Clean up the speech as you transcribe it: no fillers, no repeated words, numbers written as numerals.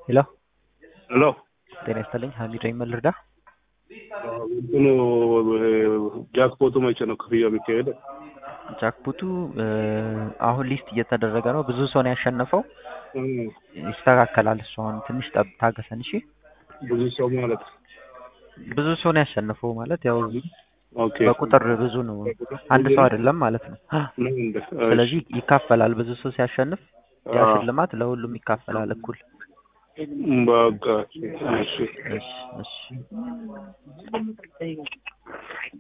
ሄሎ ሄሎ ጤና ይስጥልኝ። ሀሚድ ነኝ። ምን ልርዳ? እንትኑ ጃክፖቱ መቼ ነው ክፍያው የሚካሄደው? ጃክፖቱ አሁን ሊስት እየተደረገ ነው። ብዙ ሰው ነው ያሸነፈው። እም፣ ይስተካከላል። እሱ አሁን ትንሽ ታገሰን። እሺ፣ ብዙ ሰው ማለት ብዙ ሰው ነው ያሸነፈው ማለት ያው ኦኬ በቁጥር ብዙ ነው። አንድ ሰው አይደለም ማለት ነው። ነው እንደ ስለዚህ ይካፈላል። ብዙ ሰው ሲያሸንፍ ያ ሽልማት ለሁሉም ይካፈላል እኩል። በቃ እሺ እሺ እሺ